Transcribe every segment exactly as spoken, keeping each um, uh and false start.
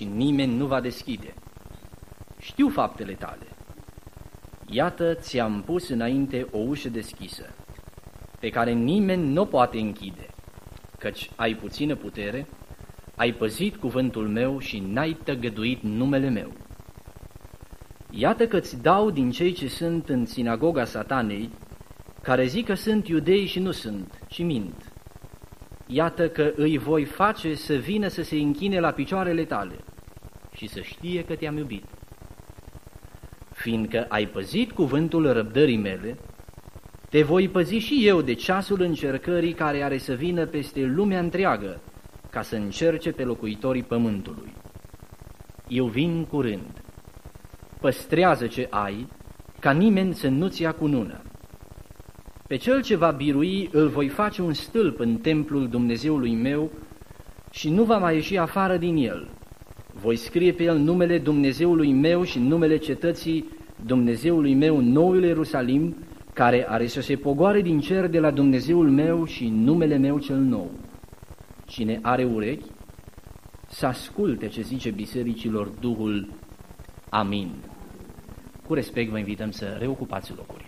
și nimeni nu va deschide. Știu faptele tale. Iată, ți-am pus înainte o ușă deschisă, pe care nimeni nu poate închide, căci ai puțină putere, ai păzit cuvântul meu și n-ai tăgăduit numele meu. Iată că-ți dau din cei ce sunt în sinagoga Satanei, care zic că sunt iudei și nu sunt, ci mint. Iată că îi voi face să vină să se închine la picioarele tale și să știe că te-am iubit. Fiindcă ai păzit cuvântul răbdării mele, te voi păzi și eu de ceasul încercării care are să vină peste lumea întreagă, ca să încerce pe locuitorii pământului. Eu vin curând. Păstrează ce ai, ca nimeni să nu-ți ia cunună. Pe cel ce va birui îl voi face un stâlp în templul Dumnezeului meu și nu va mai ieși afară din el. Voi scrie pe el numele Dumnezeului meu și numele cetății Dumnezeului meu, noul Ierusalim, care are să se pogoare din cer de la Dumnezeul meu și numele meu cel nou. Cine are urechi, să asculte ce zice bisericilor Duhul. Amin. Cu respect vă invităm să reocupați locurile.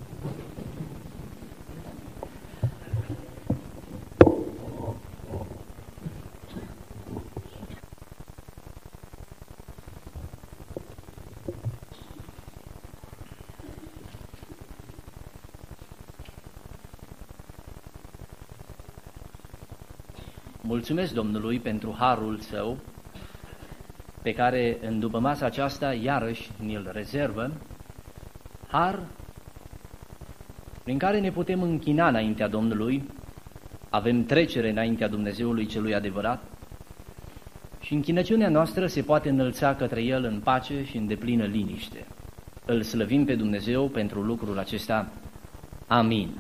Mulțumesc Domnului pentru harul Său, pe care în dupămasa aceasta iarăși ni-l rezervă, har prin care ne putem închina înaintea Domnului, avem trecere înaintea Dumnezeului celui adevărat și închinăciunea noastră se poate înălța către El în pace și în deplină liniște. Îl slăvim pe Dumnezeu pentru lucrul acesta. Amin.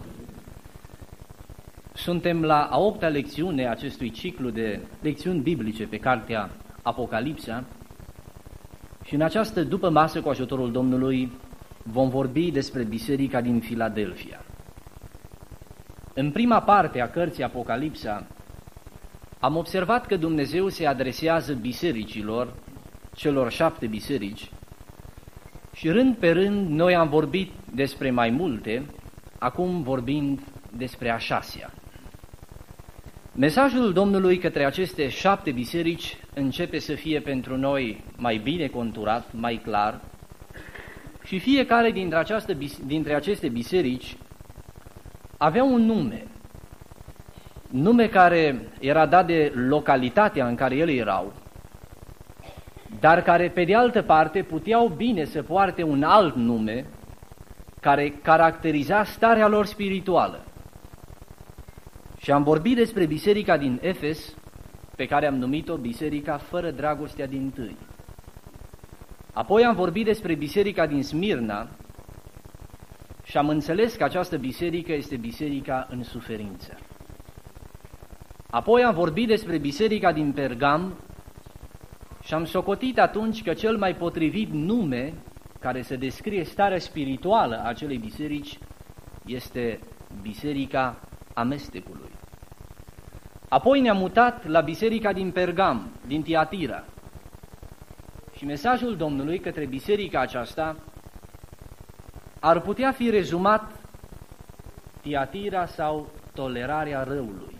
Suntem la a opta lecțiune a acestui ciclu de lecțiuni biblice pe cartea Apocalipsa și în această după masă cu ajutorul Domnului vom vorbi despre biserica din Filadelfia. În prima parte a cărții Apocalipsa am observat că Dumnezeu se adresează bisericilor, celor șapte biserici, și rând pe rând noi am vorbit despre mai multe, acum vorbind despre a șasea. Mesajul Domnului către aceste șapte biserici începe să fie pentru noi mai bine conturat, mai clar, și fiecare dintre, această, dintre aceste biserici avea un nume, nume care era dat de localitatea în care ele erau, dar care pe de altă parte puteau bine să poarte un alt nume care caracteriza starea lor spirituală. Și am vorbit despre biserica din Efes, pe care am numit-o biserica fără dragostea dintâi. Apoi am vorbit despre biserica din Smirna și am înțeles că această biserică este biserica în suferință. Apoi am vorbit despre biserica din Pergam și am socotit atunci că cel mai potrivit nume care să descrie starea spirituală a acelei biserici este biserica amestecului. Apoi ne-am mutat la biserica din Pergam, din Tiatira. Și mesajul Domnului către biserica aceasta ar putea fi rezumat Tiatira sau tolerarea răului.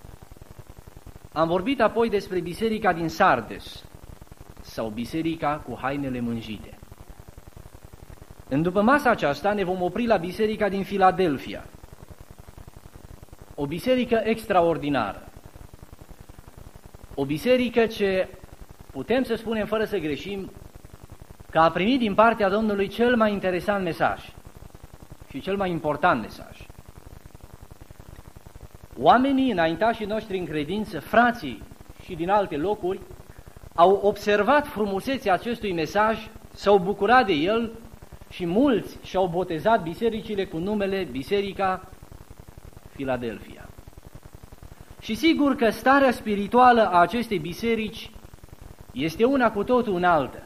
Am vorbit apoi despre biserica din Sardes sau biserica cu hainele mânjite. În dupămasa aceasta ne vom opri la biserica din Filadelfia, o biserică extraordinară, o biserică ce putem să spunem fără să greșim că a primit din partea Domnului cel mai interesant mesaj și cel mai important mesaj. Oamenii înaintașii noștri în credință, frații și din alte locuri, au observat frumusețea acestui mesaj, s-au bucurat de el și mulți și-au botezat bisericile cu numele Biserica Filadelfia. Și sigur că starea spirituală a acestei biserici este una cu totul în altă.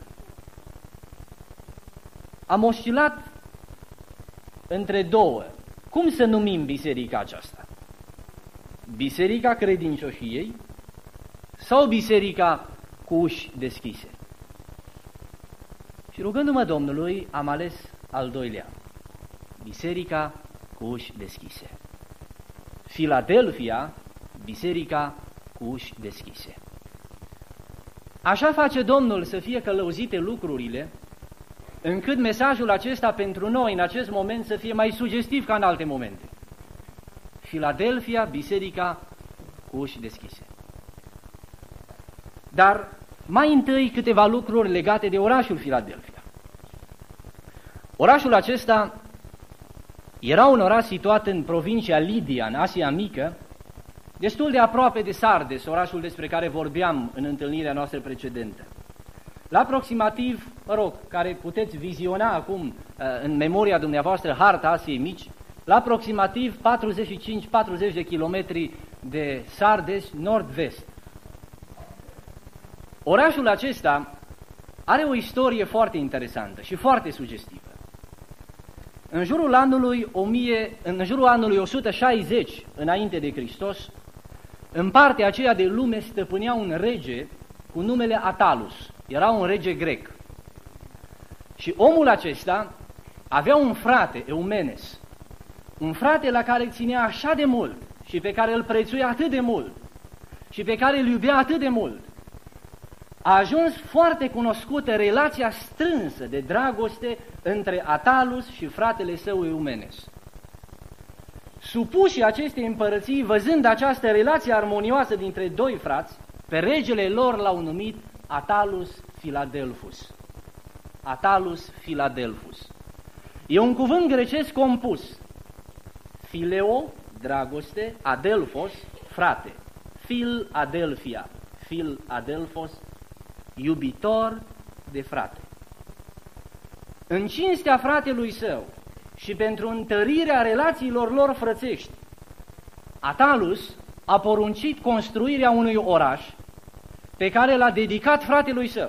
Am oscilat între două. Cum să numim biserica aceasta? Biserica credincioșiei sau biserica cu uși deschise. Și rugându-mă Domnului, am ales al doilea, biserica cu uși deschise. Filadelfia, biserica cu uși deschise. Așa face Domnul să fie călăuzite lucrurile, încât mesajul acesta pentru noi în acest moment să fie mai sugestiv ca în alte momente. Filadelfia, biserica cu uși deschise. Dar mai întâi câteva lucruri legate de orașul Filadelfia. Orașul acesta era un oraș situat în provincia Lidia, în Asia Mică, destul de aproape de Sardes, orașul despre care vorbeam în întâlnirea noastră precedentă. La aproximativ, mă rog, care puteți viziona acum în memoria dumneavoastră harta Asiei Mici, la aproximativ patruzeci și cinci patruzeci de kilometri de Sardes, nord-vest. Orașul acesta are o istorie foarte interesantă și foarte sugestivă. În jurul anului, o mie, în jurul anului o sută șaizeci înainte de Hristos, în partea aceea de lume stăpânea un rege cu numele Atalus. Era un rege grec. Și omul acesta avea un frate, Eumenes, un frate la care ținea așa de mult și pe care îl prețuia atât de mult și pe care îl iubea atât de mult. A ajuns foarte cunoscută relația strânsă de dragoste între Atalus și fratele său Eumenes. Supușii acestei împărății, văzând această relație armonioasă dintre doi frați, pe regele lor l-au numit Atalus Filadelfus. Atalus Filadelfus. E un cuvânt grecesc compus. Fileo, dragoste, adelphos, frate. Fil Adelphia, Fil Adelphos, iubitor de frate. În cinstea fratelui său și pentru întărirea relațiilor lor frățești, Atalus a poruncit construirea unui oraș pe care l-a dedicat fratelui său.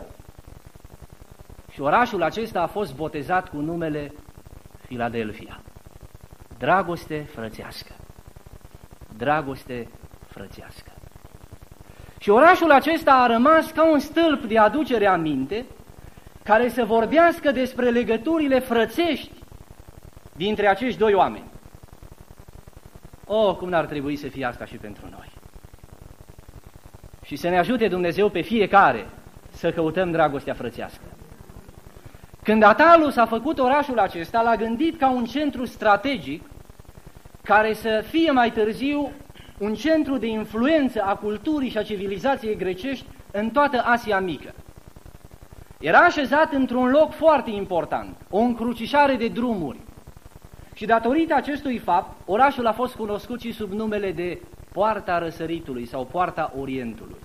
Și orașul acesta a fost botezat cu numele Filadelfia. Dragoste frățească. Dragoste frățească. Și orașul acesta a rămas ca un stâlp de aducere aminte care să vorbească despre legăturile frățești dintre acești doi oameni. Oh, cum n-ar trebui să fie asta și pentru noi. Și să ne ajute Dumnezeu pe fiecare să căutăm dragostea frățească. Când Atalus a făcut orașul acesta, l-a gândit ca un centru strategic care să fie mai târziu un centru de influență a culturii și a civilizației grecești în toată Asia Mică. Era așezat într-un loc foarte important, o încrucișare de drumuri. Și datorită acestui fapt, orașul a fost cunoscut și sub numele de Poarta Răsăritului sau Poarta Orientului.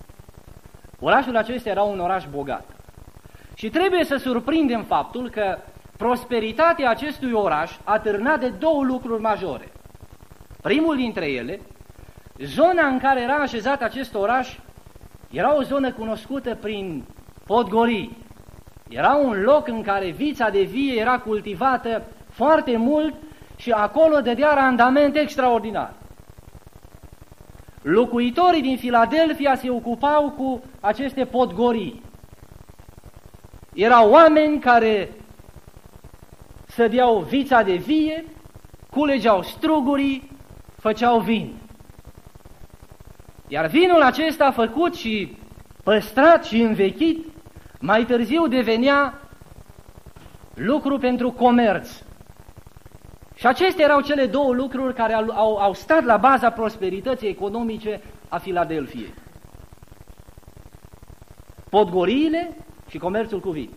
Orașul acesta era un oraș bogat. Și trebuie să surprindem faptul că prosperitatea acestui oraș a târnat de două lucruri majore. Primul dintre ele, zona în care era așezat acest oraș era o zonă cunoscută prin podgorii. Era un loc în care vița de vie era cultivată foarte mult și acolo dădea randament extraordinar. Locuitorii din Filadelfia se ocupau cu aceste podgorii. Erau oameni care sădeau vița de vie, culegeau strugurii, făceau vin. Iar vinul acesta făcut și păstrat și învechit, mai târziu devenea lucru pentru comerț. Și acestea erau cele două lucruri care au, au, au stat la baza prosperității economice a Filadelfiei. Podgoriile și comerțul cu vin.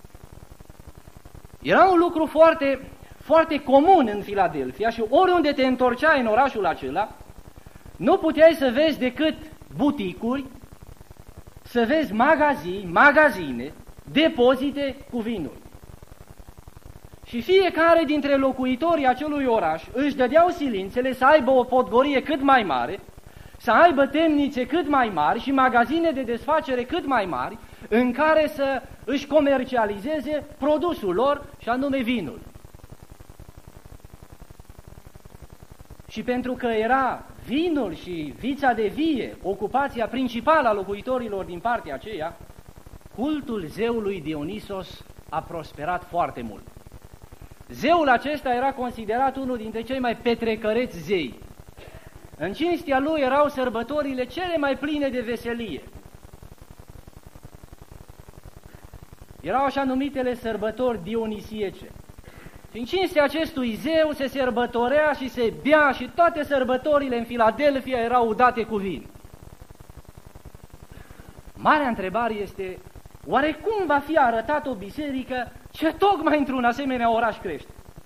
Era un lucru foarte, foarte comun în Filadelfia și oriunde te întorceai în orașul acela, nu puteai să vezi decât buticuri, să vezi magazii, magazine, depozite cu vinuri. Și fiecare dintre locuitorii acelui oraș își dădeau silințele să aibă o podgorie cât mai mare, să aibă temnițe cât mai mari și magazine de desfacere cât mai mari, în care să își comercializeze produsul lor, și anume vinul. și pentru că era vinul și vița de vie ocupația principală a locuitorilor din partea aceea, cultul zeului Dionisos a prosperat foarte mult. Zeul acesta era considerat unul dintre cei mai petrecăreți zei. În cinstea lui erau sărbătorile cele mai pline de veselie. Erau așa numitele sărbători dionisiece. Și în cinstea acestui zeu se sărbătorea și se bea și toate sărbătorile în Filadelfia erau date cu vin. Marea întrebare este, oare cum va fi arătat o biserică ce tocmai într-un asemenea oraș crește?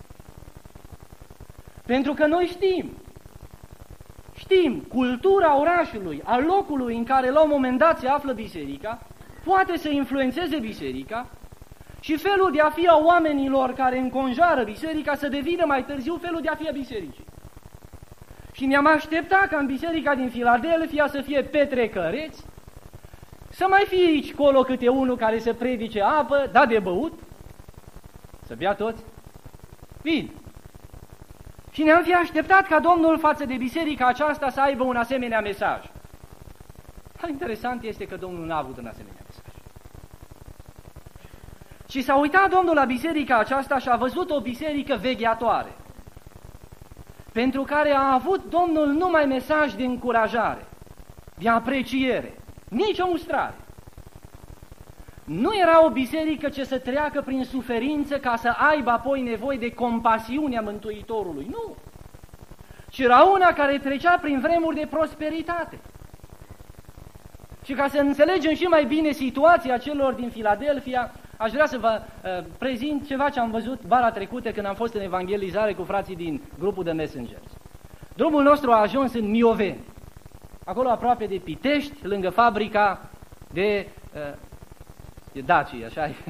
Pentru că noi știm, știm, cultura orașului, a locului în care la un moment dat se află biserica, poate să influențeze biserica și felul de a fi a oamenilor care înconjoară biserica să devină mai târziu felul de a fi a bisericii. Și ne-am așteptat ca în biserica din Filadelfia să fie petrecăreți, să mai fie aici colo câte unul care să predice apă, da de băut, să bea toți vin. Și ne-am fi așteptat ca Domnul față de biserica aceasta să aibă un asemenea mesaj. Dar interesant este că Domnul n-a avut un asemenea mesaj. Și s-a uitat Domnul la biserica aceasta și a văzut o biserică vegheatoare, pentru care a avut Domnul numai mesaj de încurajare, de apreciere, nici o mustrare. Nu era o biserică ce să treacă prin suferință ca să aibă apoi nevoie de compasiunea Mântuitorului, nu. Ci era una care trecea prin vremuri de prosperitate. Și ca să înțelegem și mai bine situația celor din Filadelfia, aș vrea să vă uh, prezint ceva ce am văzut vara trecută când am fost în evangelizare cu frații din grupul de Messengers. Drumul nostru a ajuns în Mioveni, acolo aproape de Pitești, lângă fabrica de, uh, de Dacia, așa e.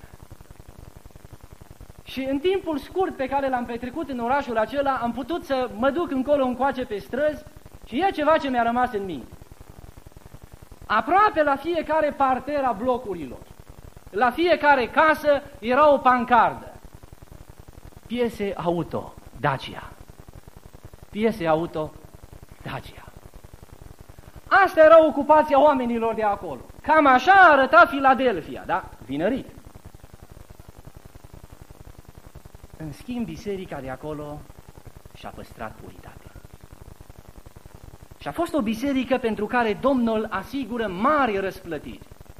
Și în timpul scurt pe care l-am petrecut în orașul acela, am putut să mă duc încolo încoace pe străzi și e ceva ce mi-a rămas în minte. Aproape la fiecare parter a blocurilor, la fiecare casă era o pancardă. Piese auto, Dacia. Piese auto, Dacia. Asta era ocupația oamenilor de acolo. Cam așa arăta Filadelfia, da? Vinărit. În schimb, biserica de acolo și-a păstrat puritatea. Și a fost o biserică pentru care Domnul asigură mari răsplătiri.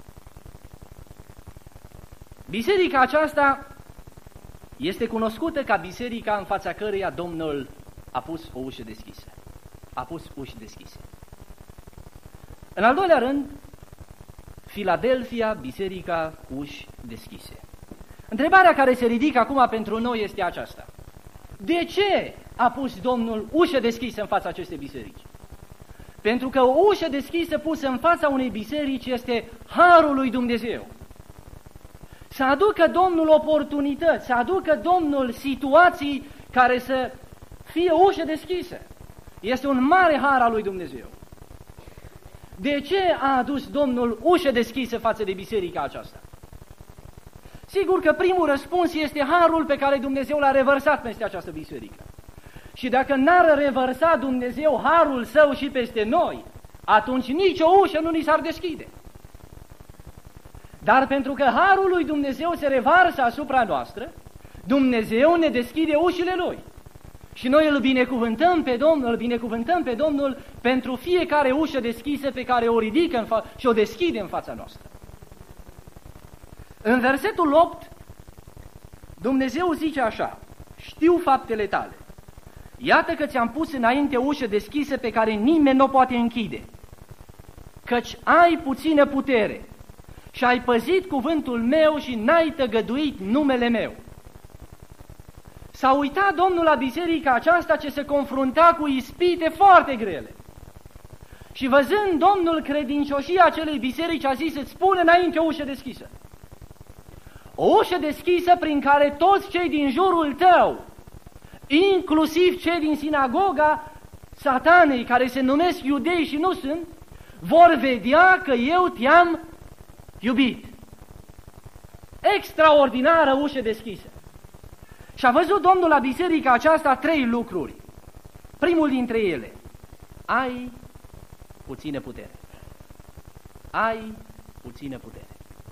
Biserica aceasta este cunoscută ca biserica în fața căreia Domnul a pus o ușă deschisă. A pus uși deschise. În al doilea rând, Filadelfia, biserica cu uși deschise. Întrebarea care se ridică acum pentru noi este aceasta. De ce a pus Domnul ușă deschisă în fața acestei biserici? Pentru că o ușă deschisă pusă în fața unei biserici este harul lui Dumnezeu. Să aducă Domnul oportunități, să aducă Domnul situații care să fie ușă deschisă. Este un mare har al lui Dumnezeu. De ce a adus Domnul ușă deschisă față de biserica aceasta? Sigur că primul răspuns este harul pe care Dumnezeu l-a revărsat peste această biserică. Și dacă n-ar revărsa Dumnezeu harul său și peste noi, atunci nicio ușă nu ni s-ar deschide. Dar pentru că harul lui Dumnezeu se revarsă asupra noastră, Dumnezeu ne deschide ușile Lui. Și noi îl binecuvântăm pe Domnul, îl binecuvântăm pe Domnul pentru fiecare ușă deschisă pe care o ridică în fa- și o deschide în fața noastră. În versetul opt, Dumnezeu zice așa: știu faptele tale. Iată că ți-am pus înainte ușă deschisă pe care nimeni nu o poate închide, căci ai puțină putere și ai păzit cuvântul meu și n-ai tăgăduit numele meu. S-a uitat Domnul la biserica aceasta ce se confrunta cu ispite foarte grele. Și văzând Domnul credincioșia acelei biserici, a zis: îți spun înainte o ușă deschisă. O ușă deschisă prin care toți cei din jurul tău, inclusiv cei din sinagoga satanei, care se numesc iudei și nu sunt, vor vedea că eu te-am iubit. Extraordinară ușă deschisă. Și a văzut Domnul la biserica aceasta trei lucruri. Primul dintre ele, ai puțină putere. Ai puțină putere.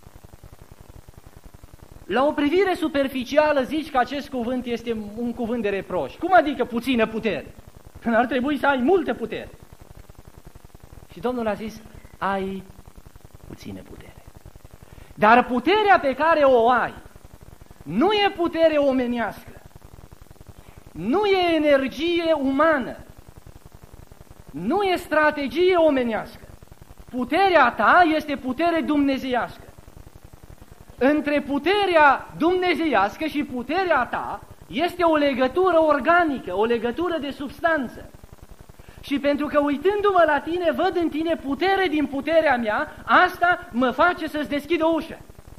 La o privire superficială zici că acest cuvânt este un cuvânt de reproș. Cum adică puțină putere? Când ar trebui să ai multă putere. Și Domnul a zis, ai puțină putere. Dar puterea pe care o ai nu e putere omenească, nu e energie umană, nu e strategie omenească. Puterea ta este putere dumnezeiască. Între puterea dumnezeiască și puterea ta este o legătură organică, o legătură de substanță. Și pentru că uitându-mă la tine, văd în tine putere din puterea mea, asta mă face să-ți deschid o ușă.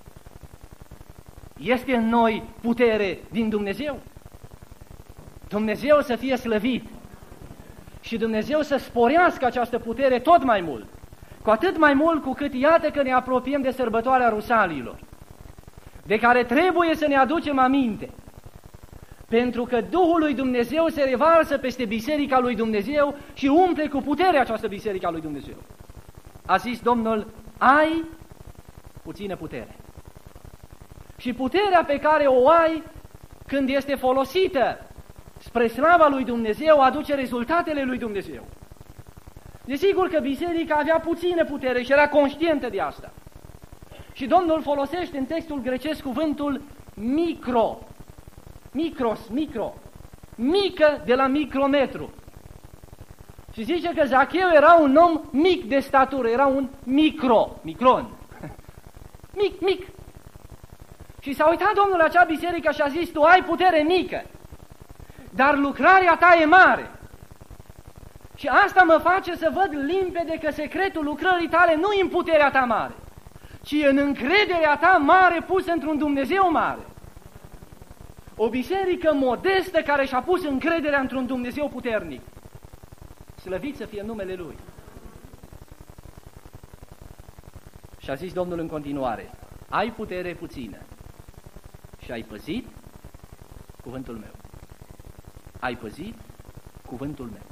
Este în noi putere din Dumnezeu. Dumnezeu să fie slăvit și Dumnezeu să sporească această putere tot mai mult. Cu atât mai mult cu cât iată că ne apropiem de sărbătoarea Rusalilor, de care trebuie să ne aducem aminte, pentru că Duhul lui Dumnezeu se revarsă peste Biserica lui Dumnezeu și umple cu putere această Biserica lui Dumnezeu. A zis Domnul, ai puțină putere. Și puterea pe care o ai, când este folosită spre slava lui Dumnezeu, aduce rezultatele lui Dumnezeu. Desigur că biserica avea puțină putere și era conștientă de asta. Și Domnul folosește în textul grecesc cuvântul micro, micros, micro, mică de la micrometru. Și zice că Zacheu era un om mic de statură, era un micro, micron, mic, mic. Și s-a uitat Domnul la acea biserică și a zis, tu ai putere mică, dar lucrarea ta e mare. Și asta mă face să văd limpede că secretul lucrării tale nu e în puterea ta mare, ci în încrederea ta mare pusă într-un Dumnezeu mare. O biserică modestă care și-a pus încrederea într-un Dumnezeu puternic. Slăvit să fie numele Lui. Și a zis Domnul în continuare, ai putere puțină și ai păzit cuvântul meu. Ai păzit cuvântul meu.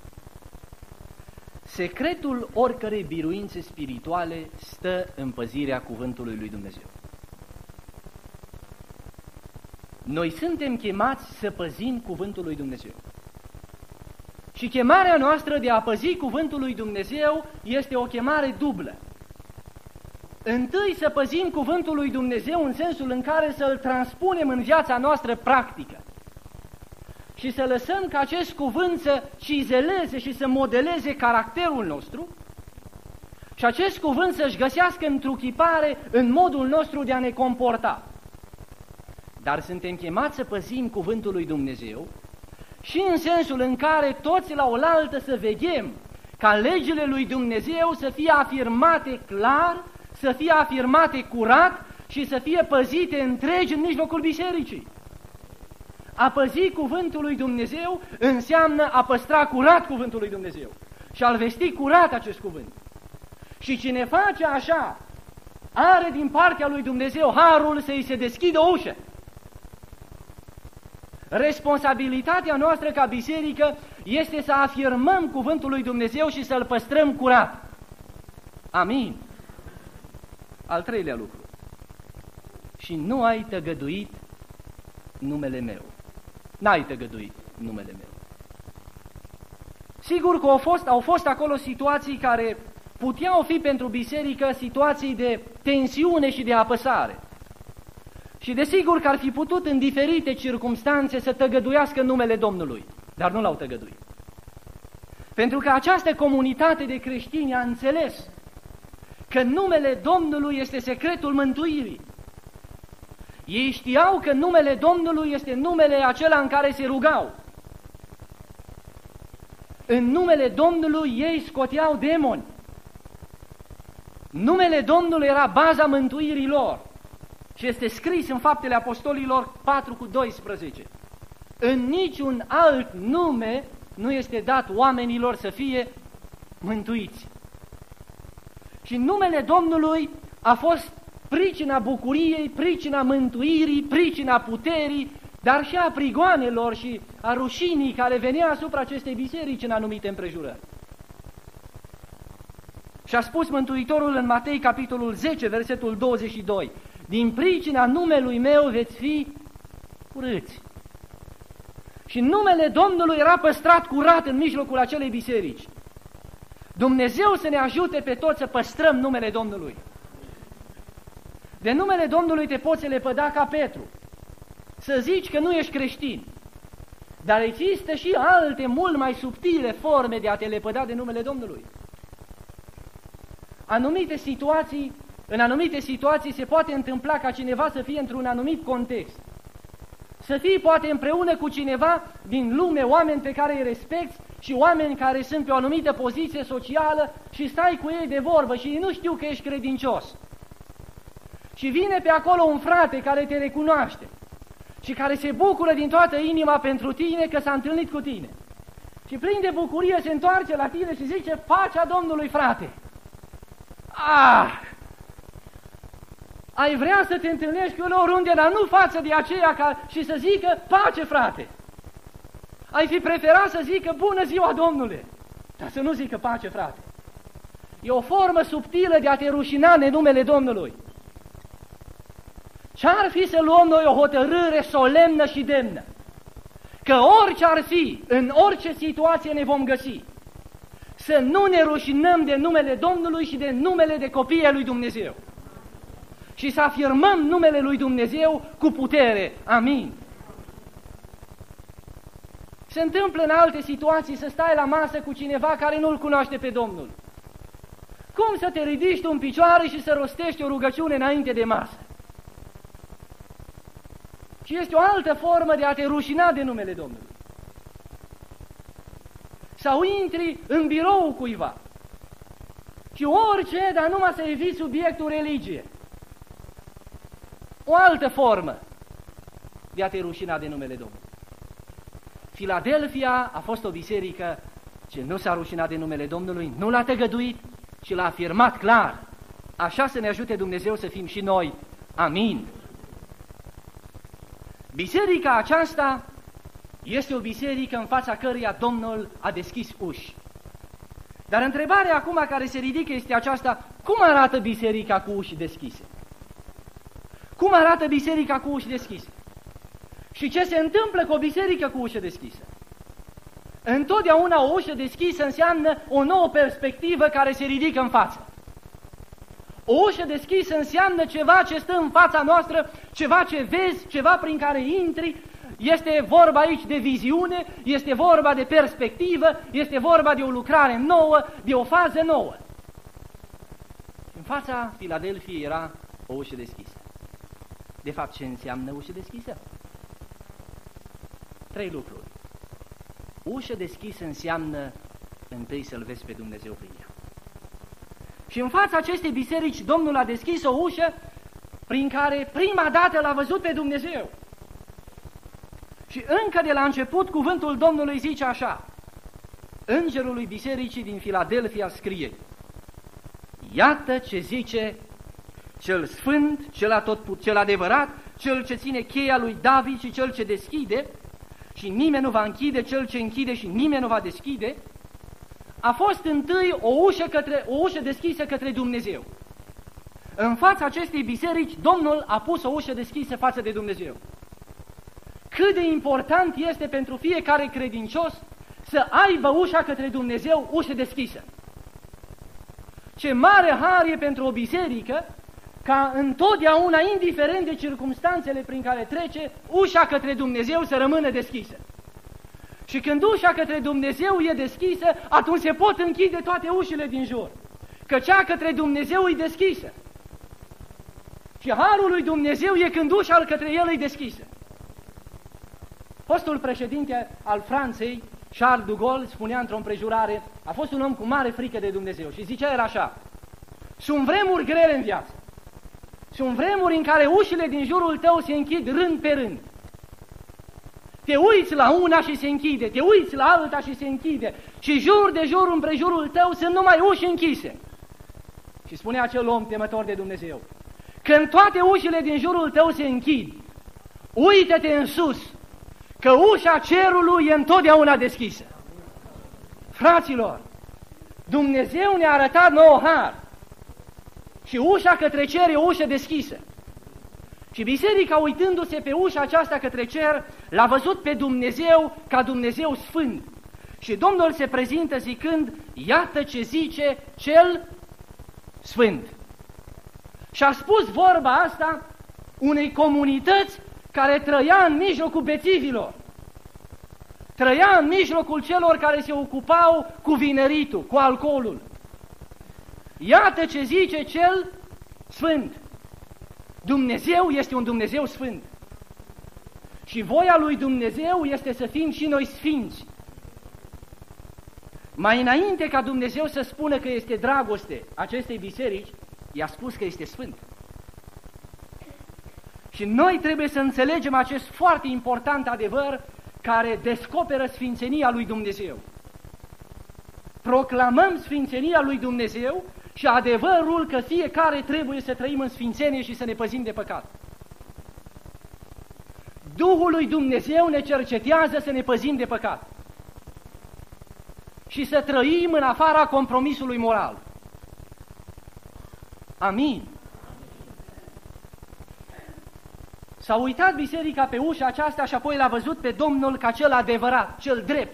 Secretul oricărei biruințe spirituale stă în păzirea cuvântului lui Dumnezeu. Noi suntem chemați să păzim cuvântul lui Dumnezeu. Și chemarea noastră de a păzi cuvântul lui Dumnezeu este o chemare dublă. Întâi să păzim cuvântul lui Dumnezeu în sensul în care să-l transpunem în viața noastră practică și să lăsăm ca acest cuvânt să cizeleze și să modeleze caracterul nostru și acest cuvânt să-și găsească întruchipare în modul nostru de a ne comporta. Dar suntem chemați să păzim cuvântul lui Dumnezeu și în sensul în care toți la oaltă să veghem ca legile lui Dumnezeu să fie afirmate clar, să fie afirmate curat și să fie păzite întregi în mijlocul bisericii. A păzi cuvântul lui Dumnezeu înseamnă a păstra curat cuvântul lui Dumnezeu și a-l vesti curat acest cuvânt. Și cine face așa, are din partea lui Dumnezeu harul să-i se deschidă o ușă. Responsabilitatea noastră ca biserică este să afirmăm cuvântul lui Dumnezeu și să-l păstrăm curat. Amin. Al treilea lucru. Și nu ai tăgăduit numele meu. N-ai tăgăduit numele meu. Sigur că au fost, au fost acolo situații care puteau fi pentru biserică situații de tensiune și de apăsare. Și desigur că ar fi putut în diferite circumstanțe să tăgăduiască numele Domnului, dar nu l-au tăgăduit. Pentru că această comunitate de creștini a înțeles că numele Domnului este secretul mântuirii. Ei știau că numele Domnului este numele acela în care se rugau. În numele Domnului ei scoteau demoni. Numele Domnului era baza mântuirii lor. Și este scris în Faptele Apostolilor patru cu doisprezece. În niciun alt nume nu este dat oamenilor să fie mântuiți. Și numele Domnului a fost pricina bucuriei, pricina mântuirii, pricina puterii, dar și a prigoanelor și a rușinii care venea asupra acestei biserici în anumite împrejurări. Și a spus Mântuitorul în Matei, capitolul zece, versetul douăzeci și doi, din pricina numelui meu veți fi urâți. Și numele Domnului era păstrat curat în mijlocul acelei biserici. Dumnezeu să ne ajute pe toți să păstrăm numele Domnului. De numele Domnului te poți lepăda ca Petru, să zici că nu ești creștin, dar există și alte mult mai subtile forme de a te lepăda de numele Domnului. Anumite situații, în anumite situații se poate întâmpla ca cineva să fie într-un anumit context, să fii poate împreună cu cineva din lume, oameni pe care îi respecti și oameni care sunt pe o anumită poziție socială și stai cu ei de vorbă și ei nu știu că ești credincios. Și vine pe acolo un frate care te recunoaște și care se bucură din toată inima pentru tine că s-a întâlnit cu tine. Și plin de bucurie se întoarce la tine și zice, pacea Domnului, frate! Ah! Ai vrea să te întâlnești cu el oriunde, dar nu față de aceea ca, și să zică, pace, frate! Ai fi preferat să zică, bună ziua, Domnule! Dar să nu zică, pace, frate! E o formă subtilă de a te rușina de numele Domnului. Ce-ar fi să luăm noi o hotărâre solemnă și demnă? Că orice ar fi, în orice situație ne vom găsi, să nu ne rușinăm de numele Domnului și de numele de copii ai lui Dumnezeu. Și să afirmăm numele lui Dumnezeu cu putere. Amin. Se întâmplă în alte situații să stai la masă cu cineva care nu-L cunoaște pe Domnul. Cum să te ridici tu în picioare și să rostești o rugăciune înainte de masă? Și este o altă formă de a te rușina de numele Domnului. Sau intri în birou cuiva și orice, dar numai să eviți subiectul religie. O altă formă de a te rușina de numele Domnului. Filadelfia a fost o biserică ce nu s-a rușinat de numele Domnului, nu l-a tăgăduit și l-a afirmat clar. Așa să ne ajute Dumnezeu să fim și noi. Amin. Biserica aceasta este o biserică în fața căreia Domnul a deschis uși. Dar întrebarea acum care se ridică este aceasta: cum arată biserica cu uși deschise? Cum arată biserica cu uși deschise? Și ce se întâmplă cu o biserică cu ușă deschisă? Întotdeauna o ușă deschisă înseamnă o nouă perspectivă care se ridică în față. O ușă deschisă înseamnă ceva ce stă în fața noastră, ceva ce vezi, ceva prin care intri. Este vorba aici de viziune, este vorba de perspectivă, este vorba de o lucrare nouă, de o fază nouă. În fața Filadelfiei era o ușă deschisă. De fapt, ce înseamnă ușă deschisă? Trei lucruri. Ușă deschisă înseamnă întâi să-L vezi pe Dumnezeu prin ea. Și în fața acestei biserici, Domnul a deschis o ușă prin care prima dată L-a văzut pe Dumnezeu. Și încă de la început, cuvântul Domnului zice așa: Îngerului bisericii din Filadelfia scrie: iată ce zice cel sfânt, cel atotput, cel adevărat, cel ce ține cheia lui David și cel ce deschide, și nimeni nu va închide, cel ce închide și nimeni nu va deschide. A fost întâi o ușă, către, o ușă deschisă către Dumnezeu. În fața acestei biserici, Domnul a pus o ușă deschisă față de Dumnezeu. Cât de important este pentru fiecare credincios să aibă ușa către Dumnezeu, ușă deschisă. Ce mare har e pentru o biserică ca întotdeauna, indiferent de circumstanțele prin care trece, ușa către Dumnezeu să rămână deschisă. Și când ușa către Dumnezeu e deschisă, atunci se pot închide toate ușile din jur. Că cea către Dumnezeu e deschisă. Și harul lui Dumnezeu e când ușa către El e deschisă. Fostul președinte al Franței, Charles de Gaulle, spunea într-o împrejurare, a fost un om cu mare frică de Dumnezeu și zicea el așa: sunt vremuri grele în viață. Sunt vremuri în care ușile din jurul tău se închid rând pe rând. Te uiți la una și se închide, te uiți la alta și se închide și jur de jur împrejurul tău sunt numai uși închise. Și spunea acel om temător de Dumnezeu: când toate ușile din jurul tău se închid, uită-te în sus că ușa cerului e întotdeauna deschisă. Fraților, Dumnezeu ne-a arătat nouă har și ușa către cer e o ușă deschisă. Și biserica, uitându-se pe ușa aceasta către cer, l-a văzut pe Dumnezeu ca Dumnezeu sfânt. Și Domnul se prezintă zicând, iată ce zice cel sfânt. Și a spus vorba asta unei comunități care trăia în mijlocul bețivilor. Trăia în mijlocul celor care se ocupau cu vineritul, cu alcoolul. Iată ce zice cel sfânt. Dumnezeu este un Dumnezeu sfânt. Și voia lui Dumnezeu este să fim și noi sfinți. Mai înainte ca Dumnezeu să spună că este dragoste acestei biserici, i-a spus că este sfânt. Și noi trebuie să înțelegem acest foarte important adevăr care descoperă sfințenia lui Dumnezeu. Proclamăm sfințenia lui Dumnezeu și adevărul că fiecare trebuie să trăim în sfințenie și să ne păzim de păcat. Duhul lui Dumnezeu ne cercetează să ne păzim de păcat și să trăim în afara compromisului moral. Amin. S-a uitat biserica pe ușa aceasta și apoi l-a văzut pe Domnul ca cel adevărat, cel drept.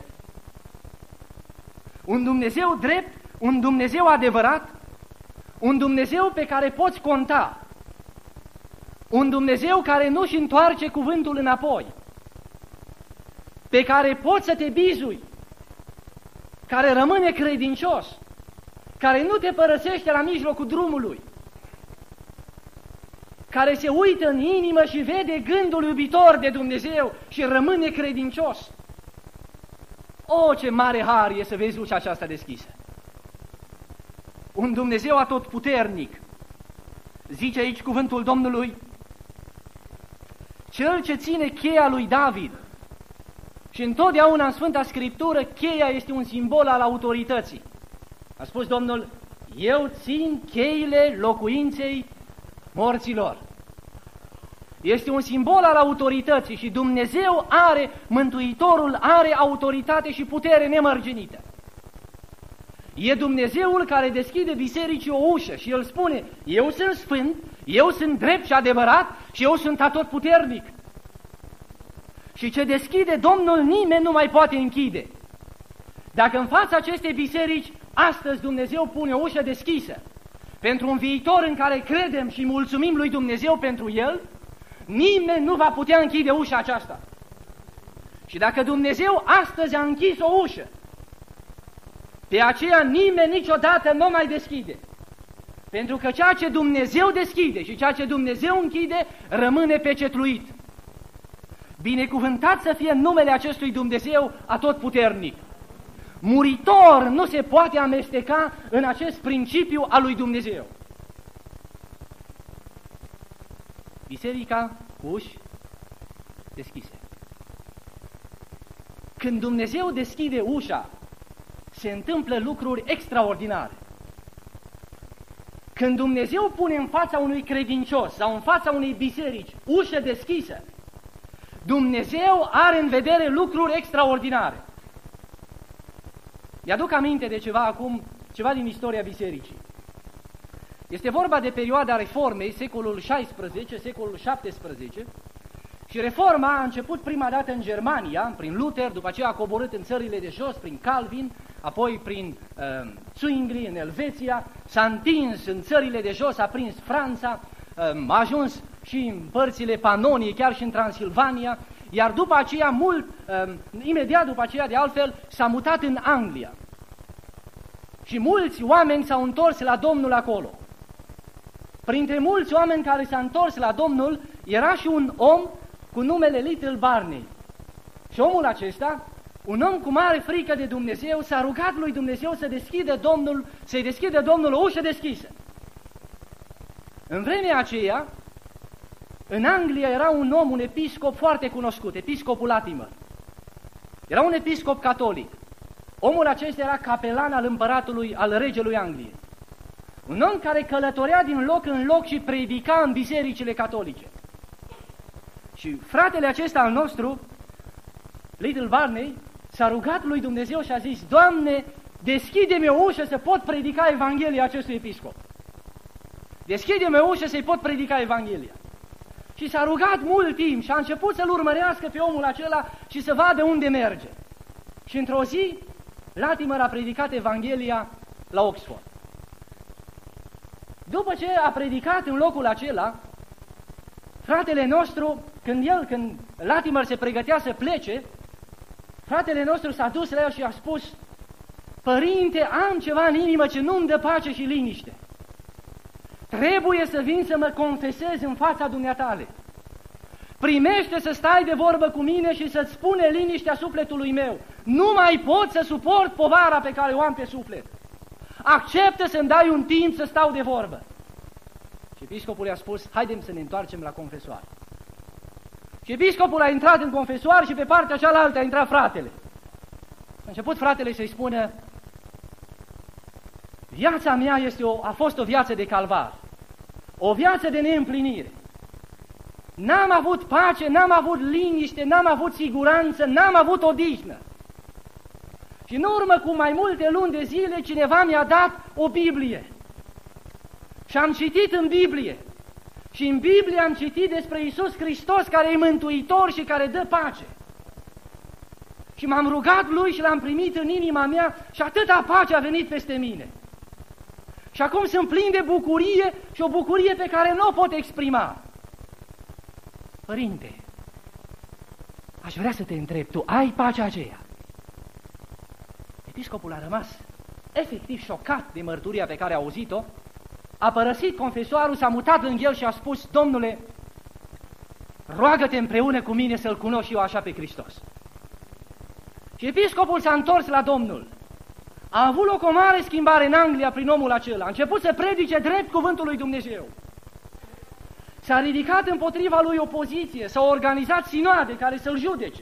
Un Dumnezeu drept, un Dumnezeu adevărat, un Dumnezeu pe care poți conta, un Dumnezeu care nu-și întoarce cuvântul înapoi, pe care poți să te bizui, care rămâne credincios, care nu te părăsește la mijlocul drumului, care se uită în inimă și vede gândul iubitor de Dumnezeu și rămâne credincios. O, ce mare har e să vezi ușa aceasta deschisă! Un Dumnezeu atotputernic, zice aici cuvântul Domnului, cel ce ține cheia lui David. Și întotdeauna în Sfânta Scriptură cheia este un simbol al autorității. A spus Domnul, eu țin cheile locuinței morților. Este un simbol al autorității și Dumnezeu are, Mântuitorul are autoritate și putere nemărginită. E Dumnezeul care deschide bisericii o ușă și El spune, eu sunt sfânt, eu sunt drept și adevărat și eu sunt atotputernic. Și ce deschide Domnul nimeni nu mai poate închide. Dacă în fața acestei biserici astăzi Dumnezeu pune o ușă deschisă pentru un viitor în care credem și mulțumim lui Dumnezeu pentru el, nimeni nu va putea închide ușa aceasta. Și dacă Dumnezeu astăzi a închis o ușă, pe aceea nimeni niciodată nu mai deschide. Pentru că ceea ce Dumnezeu deschide și ceea ce Dumnezeu închide rămâne pecetluit. Binecuvântat să fie numele acestui Dumnezeu atotputernic. Muritor nu se poate amesteca în acest principiu al lui Dumnezeu. Biserica cu uși deschise. Când Dumnezeu deschide ușa, se întâmplă lucruri extraordinare. Când Dumnezeu pune în fața unui credincios sau în fața unei biserici ușă deschisă, Dumnezeu are în vedere lucruri extraordinare. Mi-aduc aminte de ceva acum, ceva din istoria bisericii. Este vorba de perioada reformei, secolul șaisprezece, secolul șaptesprezece, și reforma a început prima dată în Germania, prin Luther, după aceea a coborât în țările de jos, prin Calvin, apoi prin uh, Zwingli, în Elveția, s-a întins în țările de jos, a prins Franța, uh, a ajuns și în părțile Panoniei, chiar și în Transilvania, iar după aceea, mult, uh, imediat după aceea, de altfel, s-a mutat în Anglia. Și mulți oameni s-au întors la Domnul acolo. Printre mulți oameni care s-au întors la Domnul, era și un om cu numele Little Barney. Și omul acesta, un om cu mare frică de Dumnezeu, s-a rugat lui Dumnezeu să deschidă Domnul, să-i deschidă Domnul o ușă deschisă. În vremea aceea, în Anglia era un om, un episcop foarte cunoscut, episcopul Latimer. Era un episcop catolic. Omul acesta era capelan al împăratului, al regelui Angliei. Un om care călătorea din loc în loc și predica în bisericile catolice. Și fratele acesta al nostru Little Barney s-a rugat lui Dumnezeu și a zis: Doamne, deschide-mi o ușă să pot predica Evanghelia acestui episcop. Deschide-mi o ușă să-i pot predica Evanghelia. Și s-a rugat mult timp și a început să-l urmărească pe omul acela și să vadă unde merge. Și într-o zi, Latimer a predicat Evanghelia la Oxford. După ce a predicat în locul acela, fratele nostru, când el, când Latimer se pregătea să plece, fratele nostru s-a dus la el și a spus: Părinte, am ceva în inimă ce nu-mi dă pace și liniște. Trebuie să vin să mă confesez în fața dumneatale. Primește să stai de vorbă cu mine și să-ți spune liniștea sufletului meu. Nu mai pot să suport povara pe care o am pe suflet. Acceptă să-mi dai un timp să stau de vorbă. Și episcopul i-a spus: haidem să ne întoarcem la confesoar. Și episcopul a intrat în confesoar și pe partea cealaltă a intrat fratele. A început fratele să-i spună: viața mea este o, a fost o viață de calvar, o viață de neîmplinire. N-am avut pace, n-am avut liniște, n-am avut siguranță, n-am avut odihnă. Și în urmă cu mai multe luni de zile, cineva mi-a dat o Biblie. Și am citit în Biblie. Și în Biblie am citit despre Iisus Hristos, care e mântuitor și care dă pace. Și m-am rugat lui și l-am primit în inima mea și atâta pace a venit peste mine. Și acum sunt plin de bucurie și o bucurie pe care nu o pot exprima. Părinte, aș vrea să te întreb, tu ai pacea aceea? Episcopul a rămas efectiv șocat de mărturia pe care a auzit-o, a părăsit confesoarul, s-a mutat lângă el și a spus: Domnule, roagă-te împreună cu mine să-L cunosc și eu așa pe Hristos. Și episcopul s-a întors la Domnul. A avut loc o mare schimbare în Anglia prin omul acela. A început să predice drept cuvântul lui Dumnezeu. S-a ridicat împotriva lui opoziție, s-au organizat sinoade care să-l judece.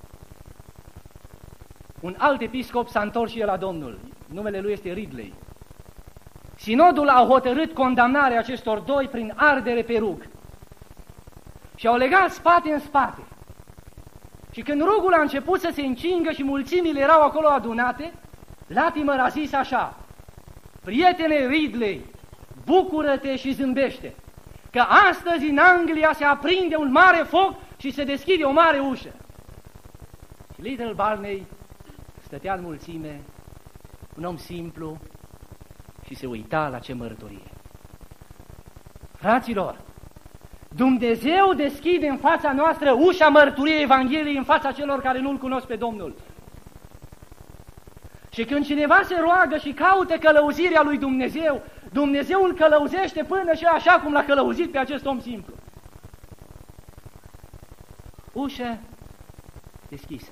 Un alt episcop s-a întors și el la Domnul. Numele lui este Ridley. Sinodul a hotărât condamnarea acestor doi prin ardere pe rug. Și au legat spate în spate. Și când rugul a început să se încingă și mulțimile erau acolo adunate, Latimer a zis așa: prietene Ridley, bucură-te și zâmbește, că astăzi în Anglia se aprinde un mare foc și se deschide o mare ușă. Și Little Barney stătea în mulțime, un om simplu, și se uita la ce mărturie. Fraților, Dumnezeu deschide în fața noastră ușa mărturiei Evangheliei în fața celor care nu-L cunosc pe Domnul. Și când cineva se roagă și caută călăuzirea lui Dumnezeu, Dumnezeu îl călăuzește până și așa cum l-a călăuzit pe acest om simplu. Ușă deschisă.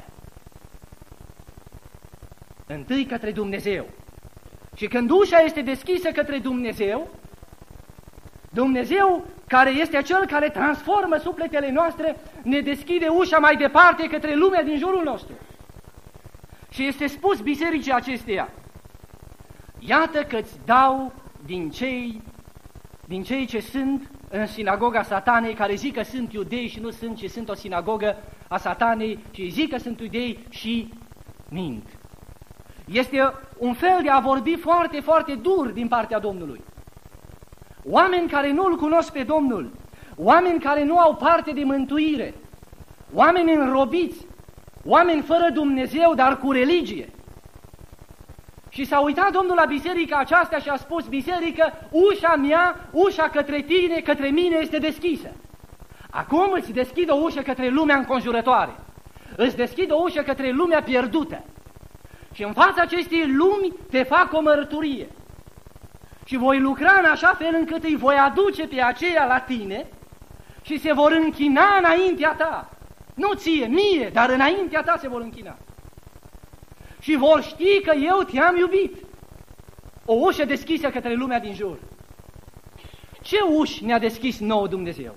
Întâi către Dumnezeu. Și când ușa este deschisă către Dumnezeu, Dumnezeu, care este Cel care transformă sufletele noastre, ne deschide ușa mai departe către lumea din jurul nostru. Și este spus bisericii acesteia: iată că-ți dau din cei, din cei ce sunt în sinagoga Satanei, care zic că sunt iudei și nu sunt, ci sunt o sinagogă a Satanei, și zic că sunt iudei și mint. Este un fel de a vorbi foarte, foarte dur din partea Domnului. Oameni care nu-L cunosc pe Domnul, oameni care nu au parte de mântuire, oameni înrobiți, oameni fără Dumnezeu, dar cu religie. Și s-a uitat Domnul la biserica aceasta și a spus: biserică, ușa mea, ușa către tine, către mine este deschisă. Acum îți deschid o ușă către lumea înconjurătoare, îți deschid o ușă către lumea pierdută. Și în fața acestei lumi te fac o mărturie. Și voi lucra în așa fel încât îi voi aduce pe aceea la tine și se vor închina înaintea ta. Nu ție, mie, dar înaintea ta se vor închina. Și vor ști că eu te-am iubit. O ușă deschisă către lumea din jur. Ce uși ne-a deschis nouă Dumnezeu?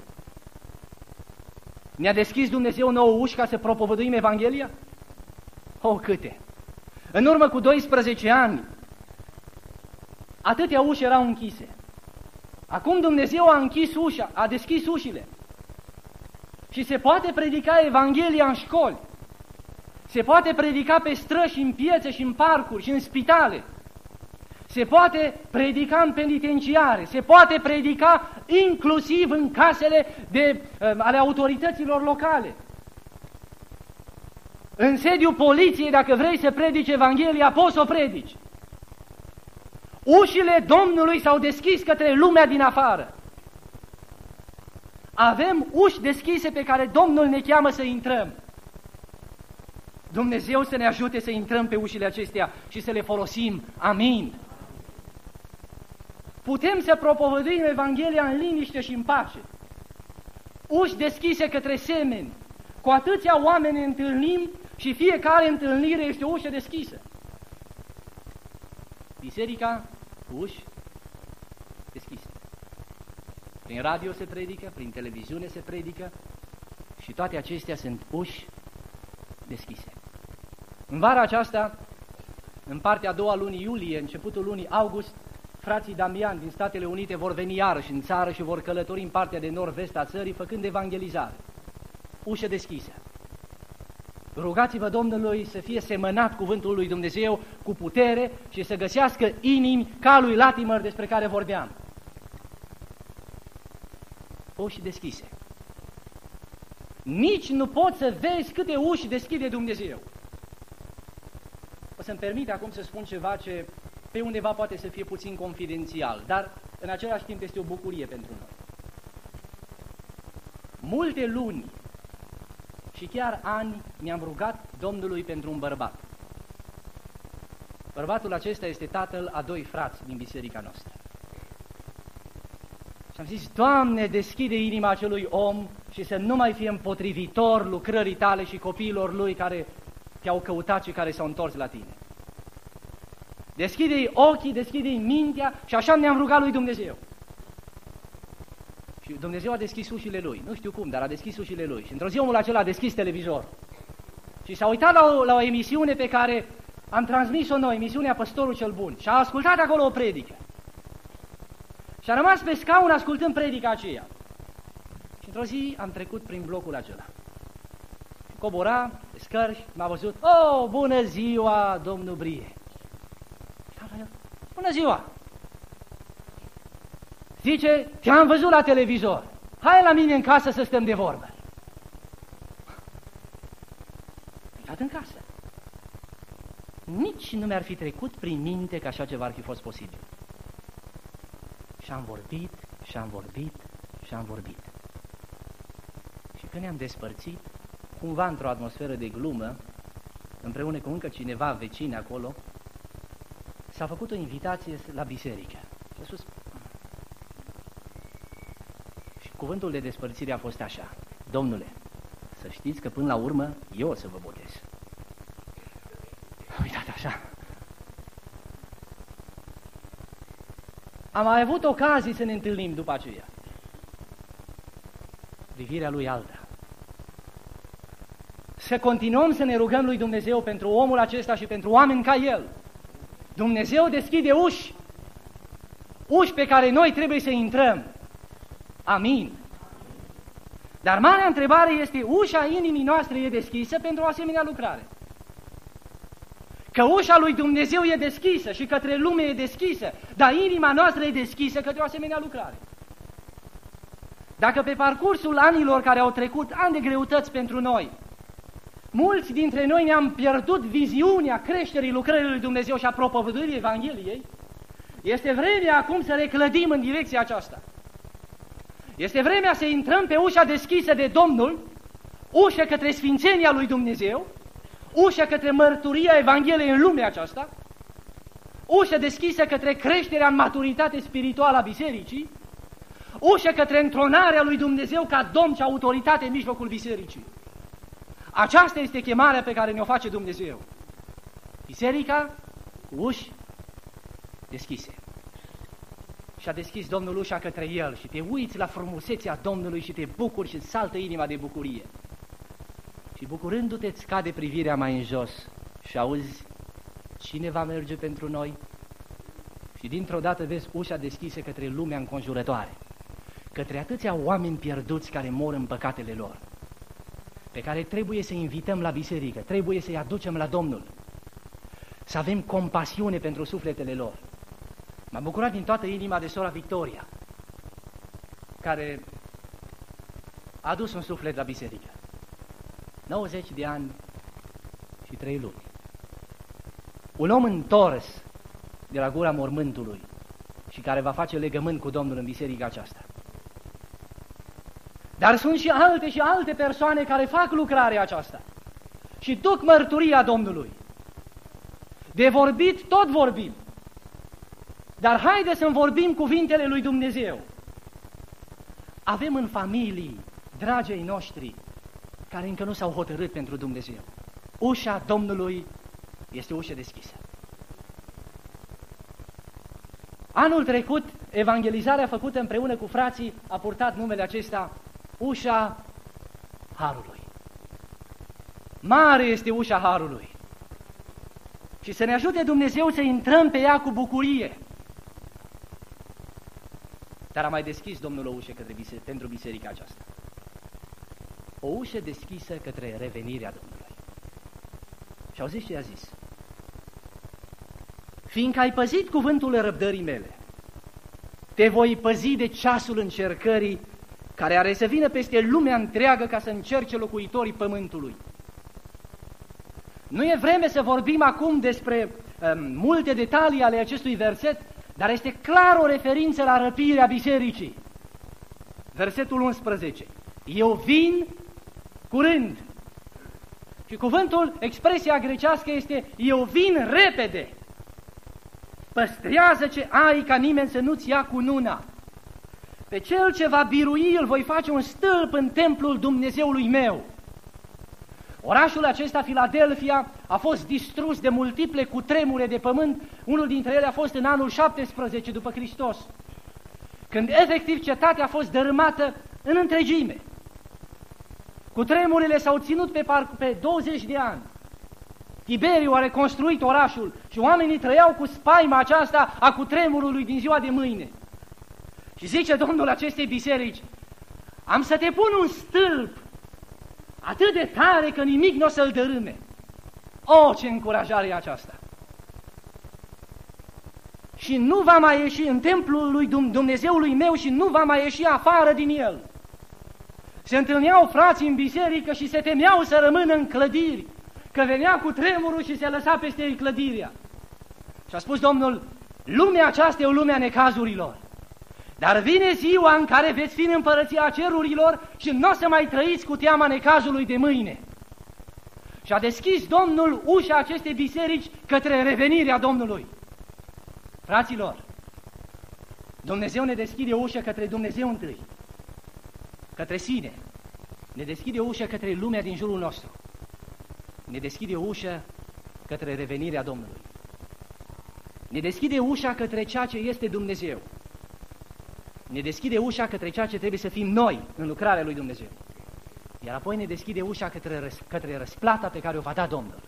Ne-a deschis Dumnezeu nouă uși ca să propovăduim Evanghelia? O, câte! În urmă cu doisprezece ani, atâtea uși erau închise. Acum Dumnezeu a închis ușa, a deschis ușile. Și se poate predica Evanghelia în școli. Se poate predica pe străzi și în piețe și în parcuri și în spitale. Se poate predica în penitenciare, se poate predica inclusiv în casele de, ale autorităților locale. În sediul poliției, dacă vrei să predici Evanghelia, poți să o predici. Ușile Domnului s-au deschis către lumea din afară. Avem uși deschise pe care Domnul ne cheamă să intrăm. Dumnezeu să ne ajute să intrăm pe ușile acestea și să le folosim. Amin. Putem să propovăduim Evanghelia în liniște și în pace. Uși deschise către semeni. Cu atâția oameni ne întâlnim și fiecare întâlnire este o ușă deschisă. Biserica cu uși deschise. Prin radio se predică, prin televiziune se predică și toate acestea sunt uși deschise. În vara aceasta, în partea a doua lunii iulie, începutul lunii august, frații Damian din Statele Unite vor veni iarăși în țară și vor călători în partea de nord-vest a țării, făcând evangelizare. Ușă deschisă. Rugați-vă Domnului să fie semănat cuvântul lui Dumnezeu cu putere și să găsească inimi ca lui Latimer despre care vorbeam. Uși deschise. Nici nu poți să vezi câte uși deschide Dumnezeu. O să-mi permit acum să spun ceva ce pe undeva poate să fie puțin confidențial, dar în același timp este o bucurie pentru noi. Multe luni și chiar ani mi-am rugat Domnului pentru un bărbat. Bărbatul acesta este tatăl a doi frați din biserica noastră. Și am zis, Doamne, deschide inima acelui om și să nu mai fie împotrivitor lucrării tale și copiilor lui care te-au căutat și care s-au întors la tine. Deschide-i ochii, deschide-i mintea și așa ne-am rugat lui Dumnezeu. Și Dumnezeu a deschis ușile lui, nu știu cum, dar a deschis ușile lui. Și într-o zi omul acela a deschis televizor și s-a uitat la o, la o emisiune pe care am transmis-o noi, emisiunea Păstorul cel Bun, și a ascultat acolo o predică. Și a rămas pe scaun ascultând predica aceea. Și într-o zi am trecut prin blocul acela. Cobora, pe scări, m-a văzut, oh, bună ziua, domnul Brie. Bună ziua! Zice, te-am văzut la televizor, hai la mine în casă să stăm de vorbă. Iată în casă. Nici nu mi-ar fi trecut prin minte că așa ceva ar fi fost posibil. Și am vorbit, și am vorbit, și am vorbit. Și când ne-am despărțit, cumva într-o atmosferă de glumă, împreună cu încă cineva vecin acolo, s-a făcut o invitație la biserică. Și a spus, și cuvântul de despărțire a fost așa, Domnule, să știți că până la urmă eu o să vă botez. Uitați așa. Am mai avut ocazii să ne întâlnim după aceea. Privirea lui alta. Să continuăm să ne rugăm lui Dumnezeu pentru omul acesta și pentru oameni ca el. Dumnezeu deschide uși, uși pe care noi trebuie să intrăm. Amin. Dar marea întrebare este, ușa inimii noastre e deschisă pentru o asemenea lucrare? Că ușa lui Dumnezeu e deschisă și către lume e deschisă, dar inima noastră e deschisă către o asemenea lucrare. Dacă pe parcursul anilor care au trecut, ani de greutăți pentru noi, mulți dintre noi ne-am pierdut viziunea creșterii lucrării lui Dumnezeu și a propovăduirii Evangheliei, este vremea acum să reclădim în direcția aceasta. Este vremea să intrăm pe ușa deschisă de Domnul, ușa către sfințenia lui Dumnezeu, ușa către mărturia Evangheliei în lumea aceasta, ușa deschisă către creșterea în maturitate spirituală a bisericii, ușa către întronarea lui Dumnezeu ca Domn și autoritate în mijlocul bisericii. Aceasta este chemarea pe care ne-o face Dumnezeu. Biserica cu uși deschise. Și a deschis Domnul ușa către el și te uiți la frumusețea Domnului și te bucuri și îți saltă inima de bucurie. Și bucurându-te îți cade privirea mai în jos și auzi cine va merge pentru noi și dintr-o dată vezi ușa deschisă către lumea înconjurătoare, către atâția oameni pierduți care mor în păcatele lor. pe care trebuie să invităm la biserică, trebuie să-i aducem la Domnul, să avem compasiune pentru sufletele lor. M-am bucurat din toată inima de sora Victoria, care a adus un suflet la biserică. nouăzeci de ani și trei luni. Un om întors de la gura mormântului și care va face legământ cu Domnul în biserica aceasta. Dar sunt și alte și alte persoane care fac lucrarea aceasta și duc mărturia Domnului. De vorbit tot vorbim, dar haide să vorbim cuvintele lui Dumnezeu. Avem în familii dragii noștri care încă nu s-au hotărât pentru Dumnezeu. Ușa Domnului este ușă deschisă. Anul trecut, evangelizarea făcută împreună cu frații a purtat numele acesta, ușa Harului. Mare este ușa Harului. Și să ne ajute Dumnezeu să intrăm pe ea cu bucurie. Dar a mai deschis Domnul o ușă către bise- pentru biserica aceasta. O ușă deschisă către revenirea Domnului. Și auziți ce i-a zis? Fiindcă ai păzit cuvântul răbdării mele, te voi păzi de ceasul încercării care are să vină peste lumea întreagă ca să încerce locuitorii pământului. Nu e vreme să vorbim acum despre um, multe detalii ale acestui verset, dar este clar o referință la răpirea bisericii. Versetul unsprezece. Eu vin curând. Și cuvântul, expresia grecească este eu vin repede. Păstrează ce ai ca nimeni să nu-ți ia cununa. Pe cel ce va birui îl voi face un stâlp în templul Dumnezeului meu. Orașul acesta, Filadelfia, a fost distrus de multiple cutremure de pământ. Unul dintre ele a fost în anul șaptesprezece după Hristos, când efectiv cetatea a fost dărâmată în întregime. Cutremurele s-au ținut pe, par, pe douăzeci de ani. Tiberiu a reconstruit orașul și oamenii trăiau cu spaima aceasta a cutremurului din ziua de mâine. Și zice Domnul acestei biserici, am să te pun un stâlp atât de tare că nimic nu o să-l dărâme. O, ce încurajare e aceasta! Și nu va mai ieși în templul lui Dumnezeului meu și nu va mai ieși afară din el. Se întâlneau frații în biserică și se temeau să rămână în clădiri, că venea cu tremurul și se lăsa peste ei clădirea. Și a spus Domnul, lumea aceasta e o lume a necazurilor, dar vine ziua în care veți fi în împărăția cerurilor și nu o să mai trăiți cu teama necazului de mâine. Și a deschis Domnul ușa acestei biserici către revenirea Domnului. Fraților, Dumnezeu ne deschide ușa către Dumnezeu întâi, către sine. Ne deschide ușa către lumea din jurul nostru. Ne deschide ușa către revenirea Domnului. Ne deschide ușa către ceea ce este Dumnezeu. Ne deschide ușa către ceea ce trebuie să fim noi în lucrarea lui Dumnezeu. Iar apoi ne deschide ușa către, răs, către răsplata pe care o va da Domnul.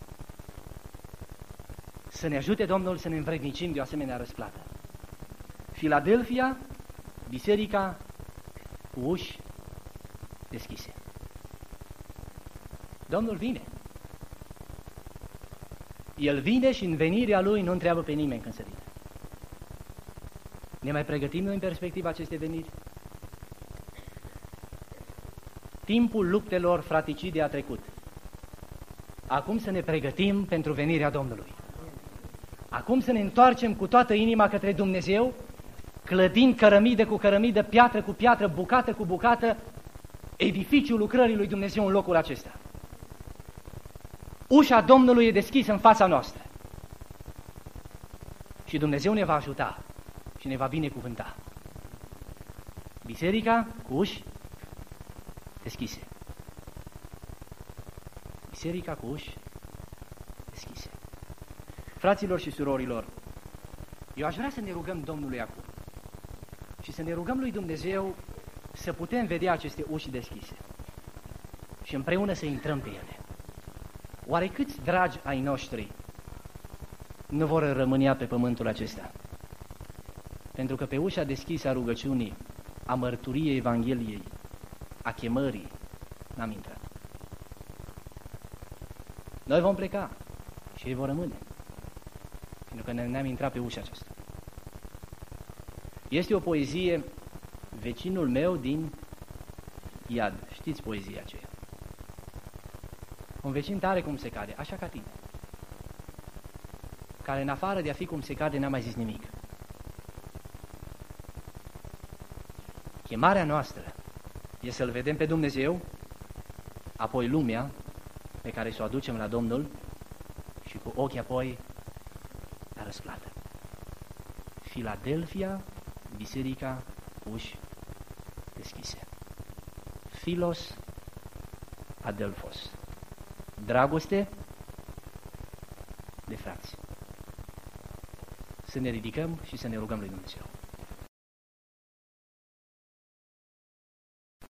Să ne ajute Domnul să ne învrednicim de o asemenea răsplată. Filadelfia, biserica cu uși deschise. Domnul vine. El vine și în venirea Lui nu întreabă pe nimeni când să vină. Ne mai pregătim noi în perspectiva acestei veniri? Timpul luptelor fratricide a trecut. Acum să ne pregătim pentru venirea Domnului. Acum să ne întoarcem cu toată inima către Dumnezeu, clădind cărămidă cu cărămidă, piatră cu piatră, bucată cu bucată, edificiul lucrării lui Dumnezeu în locul acesta. Ușa Domnului e deschisă în fața noastră. Și Dumnezeu ne va ajuta și ne va binecuvânta. Biserica cu uși deschise. Biserica cu uși deschise. Fraților și surorilor, eu aș vrea să ne rugăm Domnului acum și să ne rugăm lui Dumnezeu să putem vedea aceste uși deschise și împreună să intrăm pe ele. Oare câți dragi ai noștri nu vor rămâne pe pământul acesta? Pentru că pe ușa deschisă a rugăciunii, a mărturiei Evangheliei, a chemării, n-am intrat. Noi vom pleca și ei vor rămâne, pentru că ne- ne-am intrat pe ușa aceasta. Este o poezie, vecinul meu din Iad, știți poezia aceea. Un vecin tare cum se cade, așa ca tine, care în afară de a fi cum se cade n-a mai zis nimic. Chemarea noastră e să-L vedem pe Dumnezeu, apoi lumea pe care să o aducem la Domnul și cu ochii apoi la răsplată. Filadelfia, biserica cu uși deschise. Philos Adelphos. Dragoste de frați. Să ne ridicăm și să ne rugăm lui Dumnezeu.